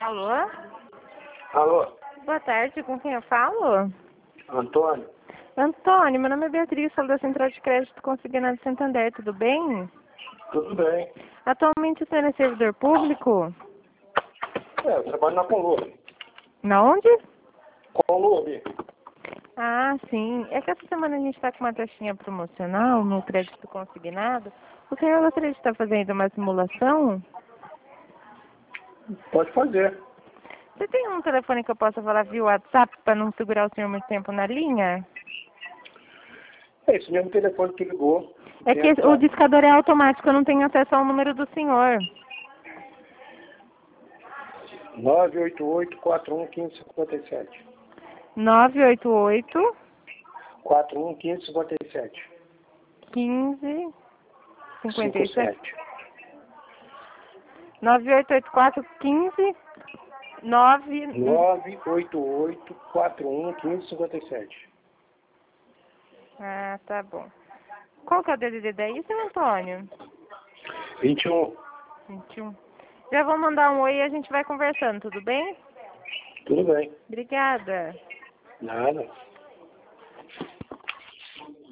Alô? Alô, Boa tarde, com quem eu falo? Antônio? Antônio, meu nome é Beatriz, sou da Central de Crédito Consignado de Santander, tudo bem? Tudo bem. Atualmente você é servidor público? Eu trabalho na Conlube. Na onde? Conlube. Ah, sim. É que essa semana a gente está com uma taxinha promocional no crédito consignado. O senhor gostaria de estar fazendo uma simulação? Pode fazer. Você tem um telefone que eu possa falar via WhatsApp para não segurar o senhor muito tempo na linha? É esse mesmo telefone que ligou. É que o discador é automático, eu não tenho acesso ao número do senhor. 988-41-1557. 988 41-1557. 15 57 57. 9884 15 9 988-41-1557. Ah, tá bom. Qual que é o DDD daí, seu Antônio? 21. 21. Já vou mandar um oi e a gente vai conversando, tudo bem? Tudo bem. Obrigada. Nada.